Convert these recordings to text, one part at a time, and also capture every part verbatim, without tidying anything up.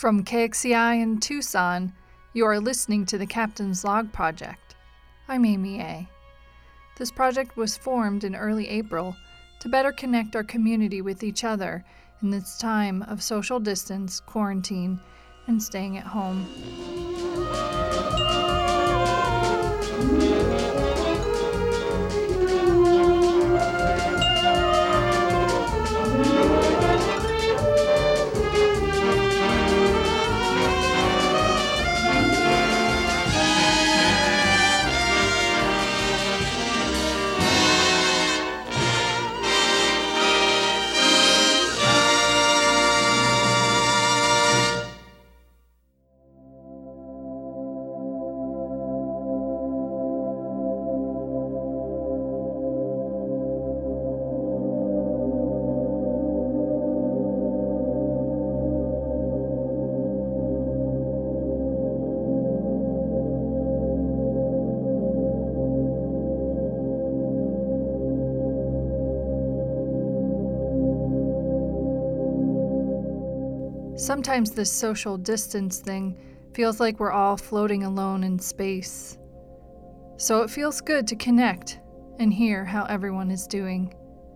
From K X C I in Tucson, you are listening to the Captain's Log Project. I'm Amy A. This project was formed in early April to better connect our community with each other in this time of social distance, quarantine, and staying at home. Sometimes this social distance thing feels like we're all floating alone in space. So it feels good to connect and hear how everyone is doing.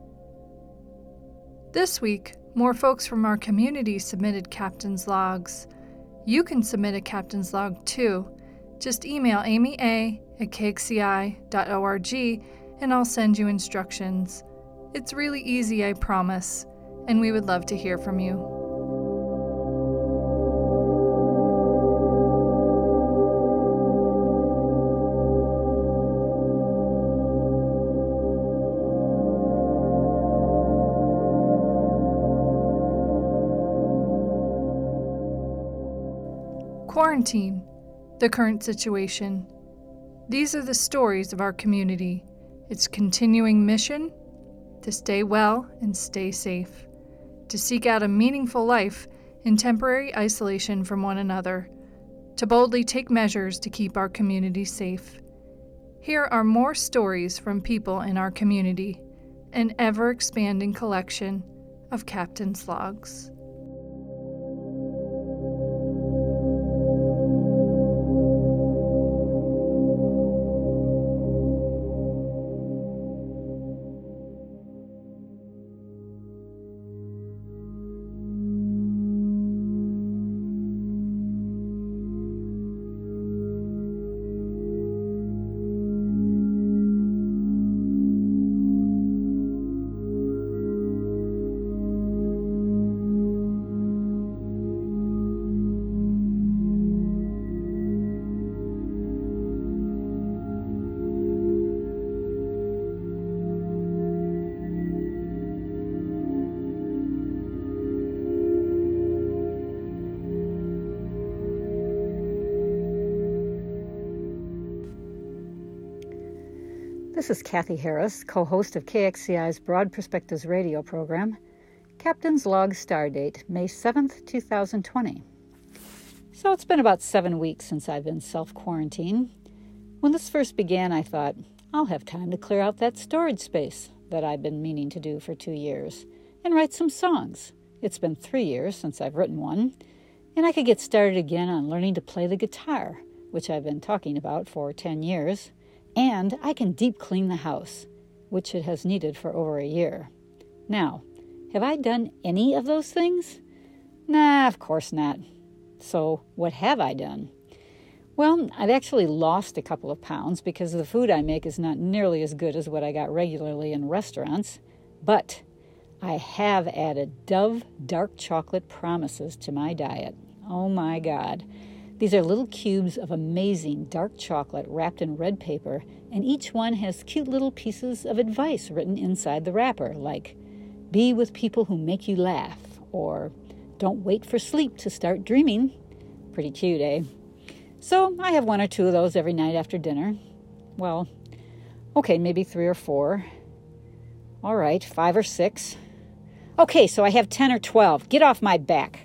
This week, more folks from our community submitted captain's logs. You can submit a captain's log too. Just email amy a at k x c i dot org and I'll send you instructions. It's really easy, I promise, and we would love to hear from you. Quarantine, the current situation. These are the stories of our community. Its continuing mission: to stay well and stay safe, to seek out a meaningful life in temporary isolation from one another, to boldly take measures to keep our community safe. Here are more stories from people in our community, an ever-expanding collection of captain's logs. This is Kathy Harris, co-host of K X C I's Broad Perspectives radio program. Captain's Log Stardate, May seventh, twenty twenty. So it's been about seven weeks since I've been self-quarantined. When this first began, I thought, I'll have time to clear out that storage space that I've been meaning to do for two years and write some songs. It's been three years since I've written one, and I could get started again on learning to play the guitar, which I've been talking about for ten years. And I can deep clean the house, which it has needed for over a year. Now, have I done any of those things? Nah, of course not. So what have I done? Well, I've actually lost a couple of pounds because the food I make is not nearly as good as what I got regularly in restaurants. But I have added Dove dark chocolate promises to my diet. Oh my God. These are little cubes of amazing dark chocolate wrapped in red paper, and each one has cute little pieces of advice written inside the wrapper, like, be with people who make you laugh, or don't wait for sleep to start dreaming. Pretty cute, eh? So I have one or two of those every night after dinner. Well, okay, maybe three or four. All right, five or six. Okay, so I have ten or twelve. Get off my back.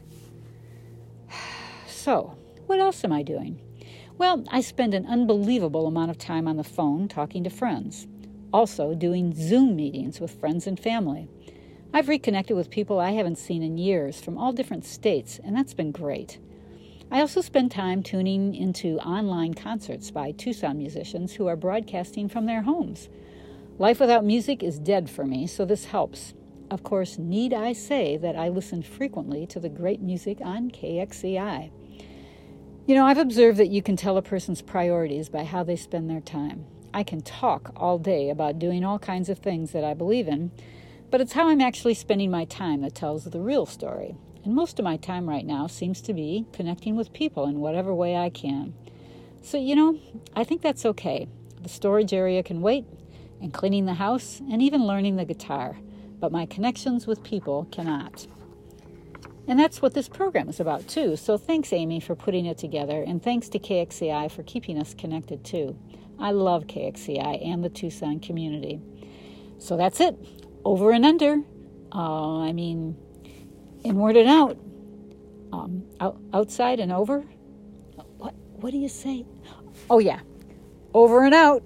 So, what else am I doing? Well, I spend an unbelievable amount of time on the phone talking to friends. Also doing Zoom meetings with friends and family. I've reconnected with people I haven't seen in years from all different states, and that's been great. I also spend time tuning into online concerts by Tucson musicians who are broadcasting from their homes. Life without music is dead for me, so this helps. Of course, need I say that I listen frequently to the great music on K X C I. You know, I've observed that you can tell a person's priorities by how they spend their time. I can talk all day about doing all kinds of things that I believe in, but it's how I'm actually spending my time that tells the real story. And most of my time right now seems to be connecting with people in whatever way I can. So, you know, I think that's okay. The storage area can wait, and cleaning the house, and even learning the guitar. But my connections with people cannot. And that's what this program is about, too. So thanks, Amy, for putting it together, and thanks to K X C I for keeping us connected, too. I love K X C I and the Tucson community. So that's it. Over and under. Uh, I mean, inward and out. Um, out, outside and over. What, what do you say? Oh, yeah. Over and out.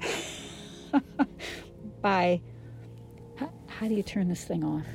Bye. How, how do you turn this thing off?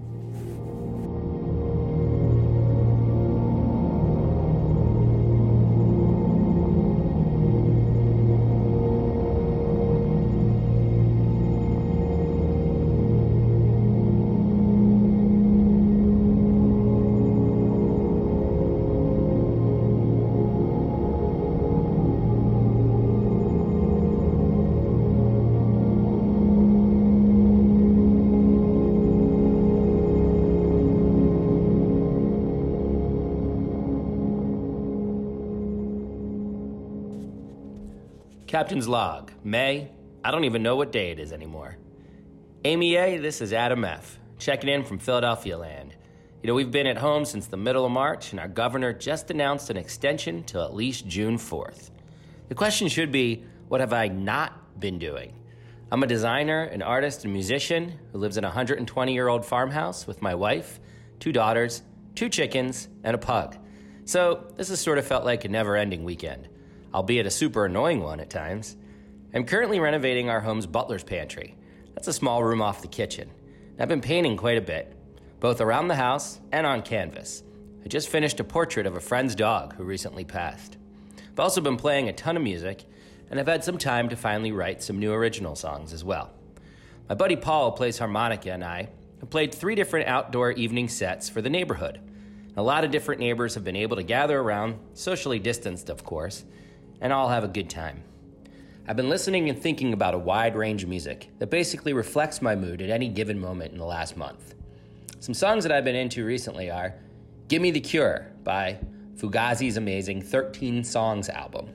Captain's Log, May, I don't even know what day it is anymore. Amy A., this is Adam F., checking in from Philadelphia land. You know, we've been at home since the middle of March, and our governor just announced an extension till at least June fourth. The question should be, what have I not been doing? I'm a designer, an artist, and musician who lives in a one hundred twenty-year-old farmhouse with my wife, two daughters, two chickens, and a pug. So this has sort of felt like a never-ending weekend, albeit a super annoying one at times. I'm currently renovating our home's butler's pantry. That's a small room off the kitchen. I've been painting quite a bit, both around the house and on canvas. I just finished a portrait of a friend's dog who recently passed. I've also been playing a ton of music, and I've had some time to finally write some new original songs as well. My buddy Paul plays harmonica, and I have played three different outdoor evening sets for the neighborhood. A lot of different neighbors have been able to gather around, socially distanced of course, and all have a good time. I've been listening and thinking about a wide range of music that basically reflects my mood at any given moment in the last month. Some songs that I've been into recently are Gimme the Cure by Fugazi's amazing thirteen Songs album,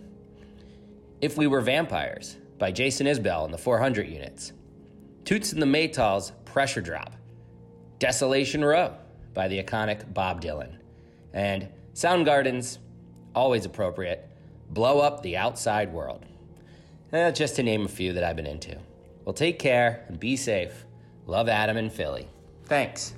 If We Were Vampires by Jason Isbell and the four hundred Units, Toots and the Maytals' Pressure Drop, Desolation Row by the iconic Bob Dylan, and Soundgarden's, always appropriate, Blow Up the Outside World. Eh, just to name a few that I've been into. Well, take care and be safe. Love, Adam in Philly. Thanks.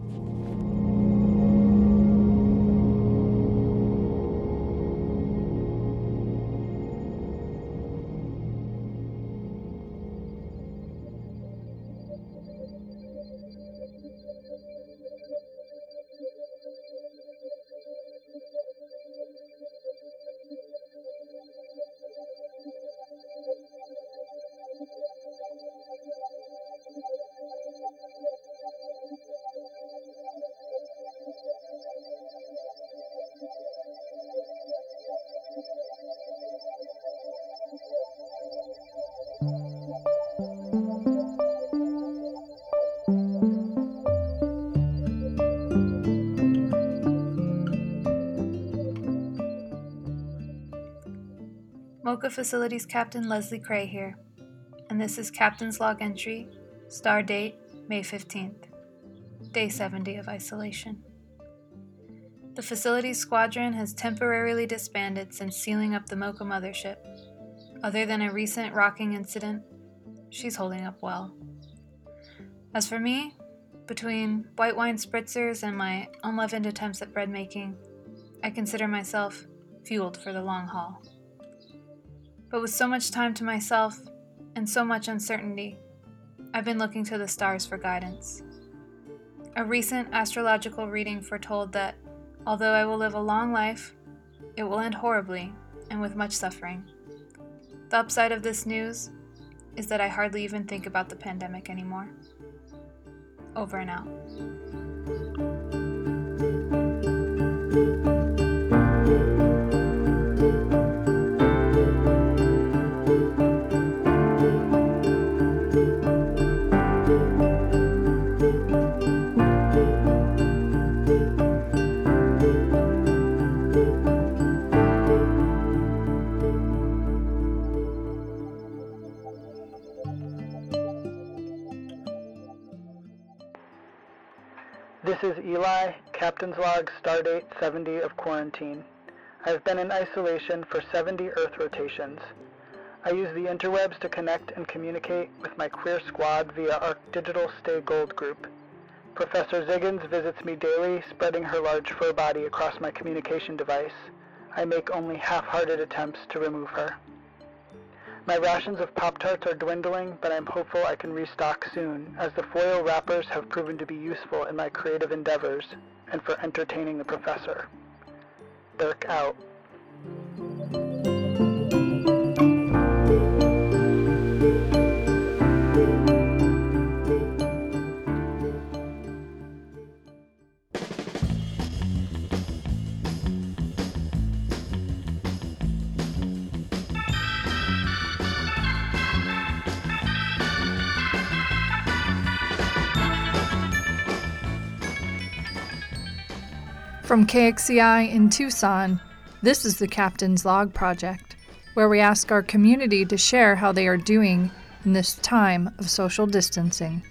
MOCA Facilities Captain Leslie Cray here, and this is Captain's Log Entry, star date May fifteenth, day seventy of isolation. The facilities squadron has temporarily disbanded since sealing up the MOCA mothership. Other than a recent rocking incident, she's holding up well. As for me, between white wine spritzers and my unleavened attempts at bread making, I consider myself fueled for the long haul. But with so much time to myself and so much uncertainty, I've been looking to the stars for guidance. A recent astrological reading foretold that, although I will live a long life, It will end horribly and with much suffering. The upside of this news is that I hardly even think about the pandemic anymore. Over and out. This is Eli, Captain's Log, Stardate seventy of quarantine. I've been in isolation for seventy Earth rotations. I use the interwebs to connect and communicate with my queer squad via our digital Stay Gold group. Professor Ziggins visits me daily, spreading her large fur body across my communication device. I make only half-hearted attempts to remove her. My rations of Pop-Tarts are dwindling, but I'm hopeful I can restock soon, as the foil wrappers have proven to be useful in my creative endeavors and for entertaining the professor. Dirk out. From K X C I in Tucson, this is the Captain's Log Project, where we ask our community to share how they are doing in this time of social distancing.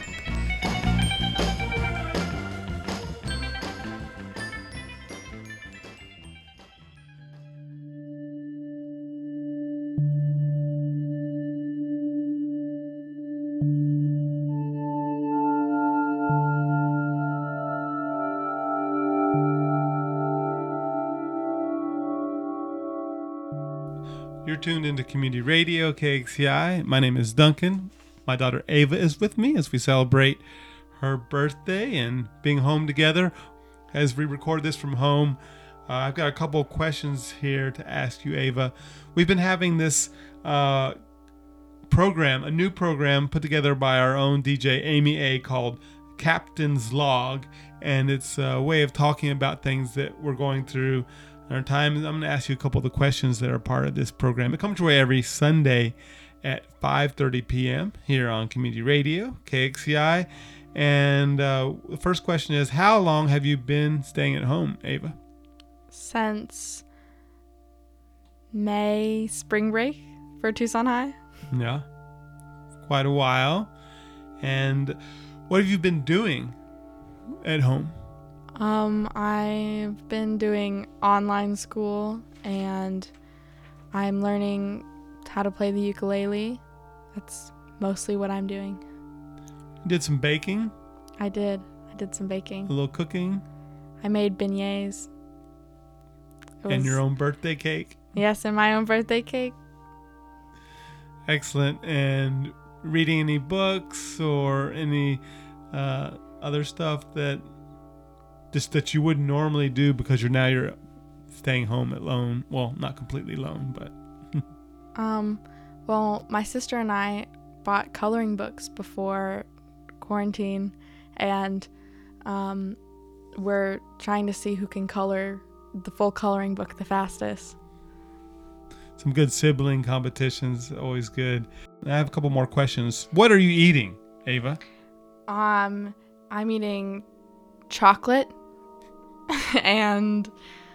You're tuned into Community Radio, K X C I. My name is Duncan. My daughter Ava is with me as we celebrate her birthday and being home together. As we record this from home, uh, I've got a couple of questions here to ask you, Ava. We've been having this uh, program, a new program put together by our own D J Amy A called Captain's Log, and it's a way of talking about things that we're going through in our time. I'm going to ask you a couple of the questions that are part of this program. It comes your way every Sunday at five thirty p.m. here on Community Radio, K X C I. And uh, the first question is, how long have you been staying at home, Ava? Since May spring break for Tucson High. Yeah, quite a while. And what have you been doing at home? Um, I've been doing online school, and I'm learning how to play the ukulele. That's mostly what I'm doing. You did some baking? I did. I did some baking. A little cooking? I made beignets. It And was- your own birthday cake? Yes, and my own birthday cake. Excellent. And reading any books or any uh, other stuff that just that you wouldn't normally do because you're now you're staying home alone? Well, not completely alone, but Um, well, my sister and I bought coloring books before quarantine, and um, we're trying to see who can color the full coloring book the fastest. some good sibling competitions, always good. I have a couple more questions. What are you eating, Ava? Um, I'm eating chocolate and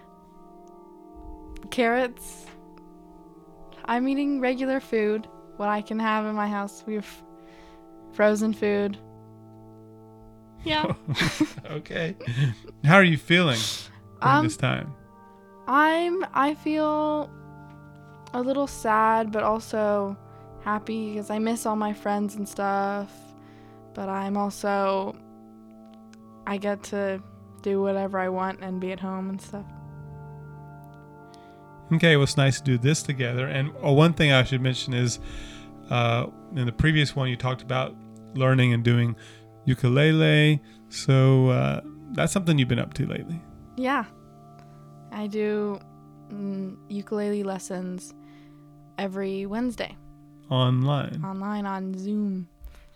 carrots. I'm eating regular food, what I can have in my house. We have frozen food. Yeah. Okay. How are you feeling during Um, this time? I'm I feel a little sad, but also happy because I miss all my friends and stuff. But I'm also I get to do whatever I want and be at home and stuff. Okay, well, it's nice to do this together. And oh, one thing I should mention is uh, in the previous one, you talked about learning and doing ukulele. So uh, that's something you've been up to lately. Yeah. I do mm, ukulele lessons every Wednesday. Online. Online on Zoom.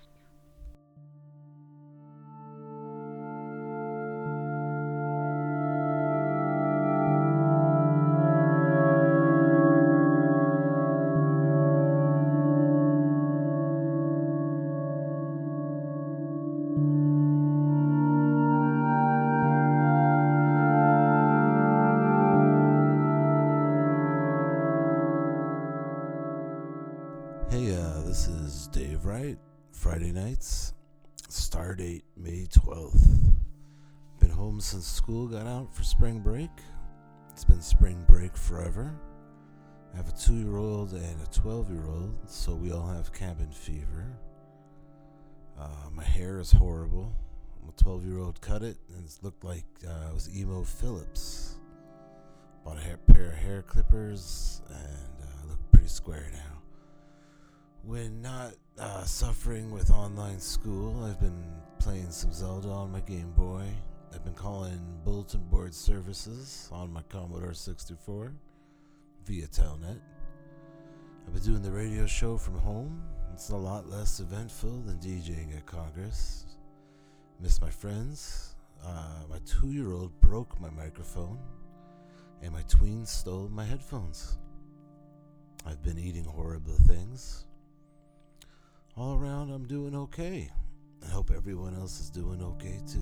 Hey, uh, this is Dave Wright. Friday nights, star date May twelfth. Been home since school got out for spring break. It's been spring break forever. I have a two-year-old and a twelve-year-old, so we all have cabin fever. Uh, my hair is horrible. My twelve-year-old cut it, and it looked like uh, it was Emo Phillips. Bought a hair, pair of hair clippers, and uh, I look pretty square now. When not uh, suffering with online school, I've been playing some Zelda on my Game Boy. I've been calling bulletin board services on my Commodore sixty-four via Telnet. I've been doing the radio show from home. It's a lot less eventful than DJing at Congress. Miss my friends. Uh, my two-year-old broke my microphone, and my tween stole my headphones. I've been eating horrible things. All around, I'm doing okay. I hope everyone else is doing okay too.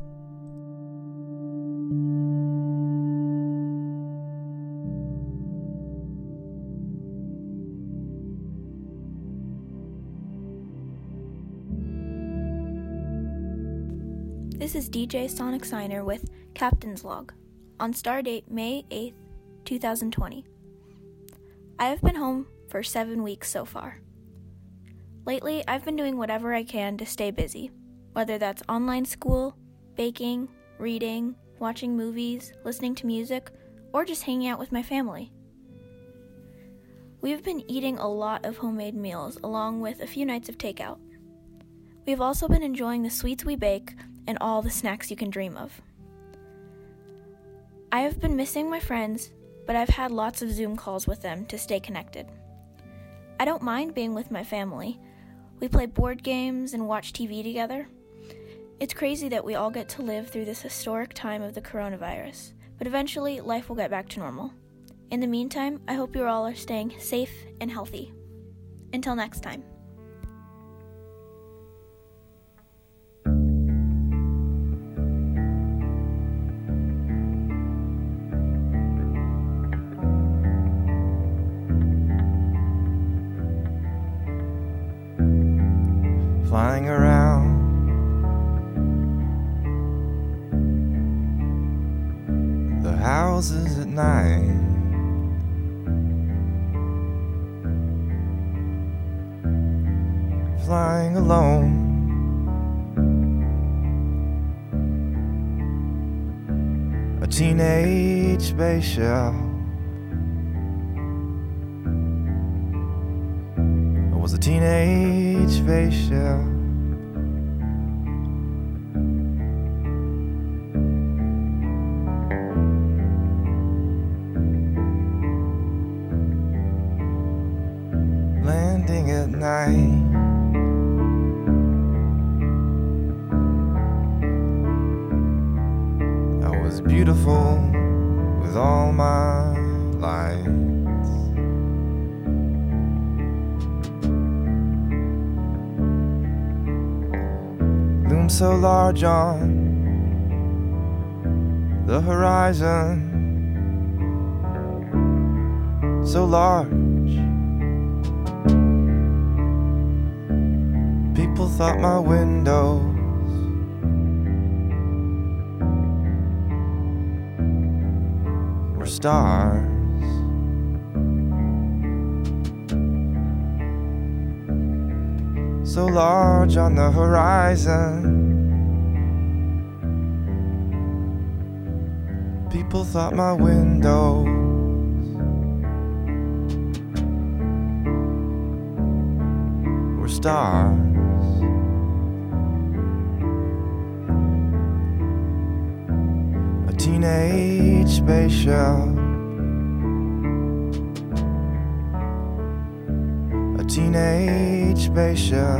This is D J Sonic Signer with Captain's Log on stardate May eighth, twenty twenty. I have been home for seven weeks so far. Lately, I've been doing whatever I can to stay busy, whether that's online school, baking, reading, watching movies, listening to music, or just hanging out with my family. We've been eating a lot of homemade meals, along with a few nights of takeout. We've also been enjoying the sweets we bake and all the snacks you can dream of. I have been missing my friends, but I've had lots of Zoom calls with them to stay connected. I don't mind being with my family. We play board games and watch T V together. It's crazy that we all get to live through this historic time of the coronavirus, but eventually life will get back to normal. In the meantime, I hope you all are staying safe and healthy. Until next time. Flying around, the houses at night, flying alone, a teenage space shell. I was a teenage space shell. Landing at night, I was beautiful with all my lights. Loomed so large on the horizon, so large. People thought my windows were stars. So large on the horizon, people thought my windows were stars. A teenage space shell, teenage spaceship.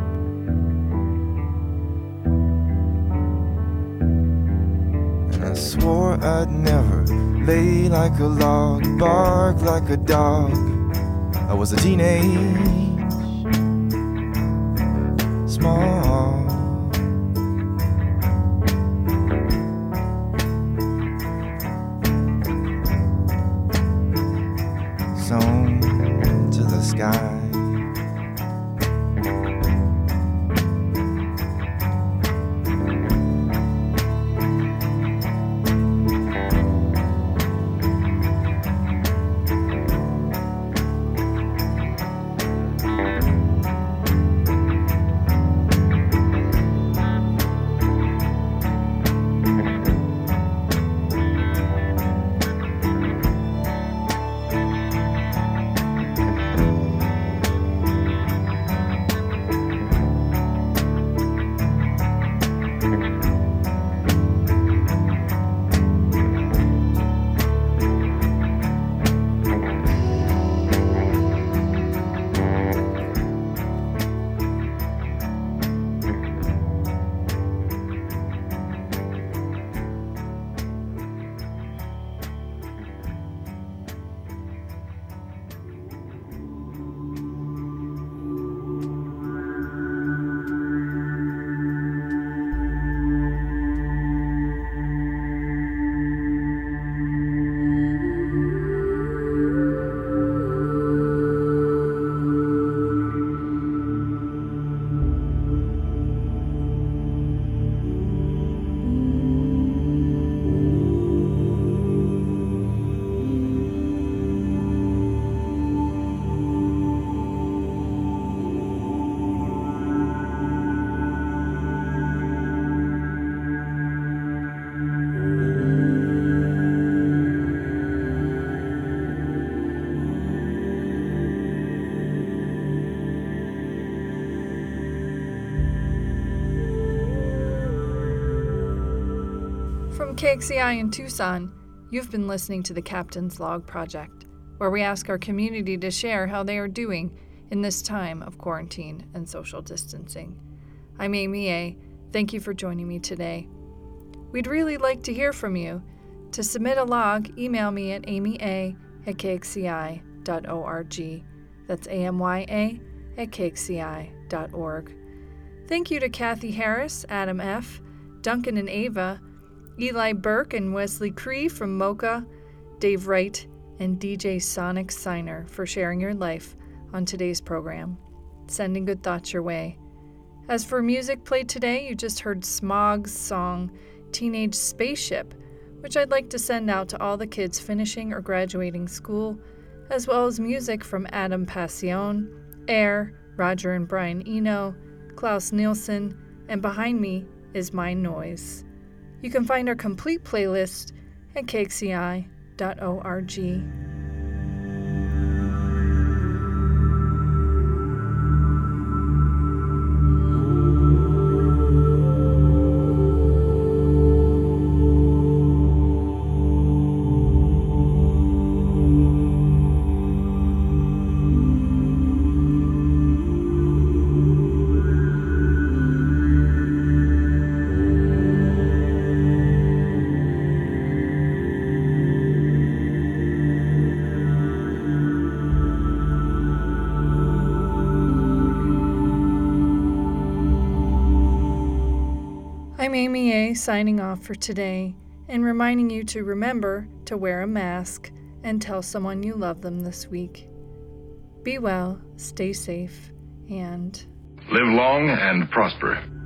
And I swore I'd never lay like a log, bark like a dog. I was a teenage small. Zone to the sky. From K X C I in Tucson, you've been listening to the Captain's Log Project, where we ask our community to share how they are doing in this time of quarantine and social distancing. I'm Amy A. Thank you for joining me today. We'd really like to hear from you. To submit a log, email me at amya at k x c i dot org. That's A M Y A at k x c i dot org. Thank you to Kathy Harris, Adam F., Duncan and Ava, Eli Burke and Wesley Cree from Mocha, Dave Wright, and D J Sonic Signer for sharing your life on today's program. Sending good thoughts your way. As for music played today, you just heard Smog's song, Teenage Spaceship, which I'd like to send out to all the kids finishing or graduating school, as well as music from Adam Passione, Air, Roger and Brian Eno, Klaus Nielsen, and behind me is My Noise. You can find our complete playlist at k x c i dot org. I'm Amy A. signing off for today and reminding you to remember to wear a mask and tell someone you love them this week. Be well, stay safe, and live long and prosper.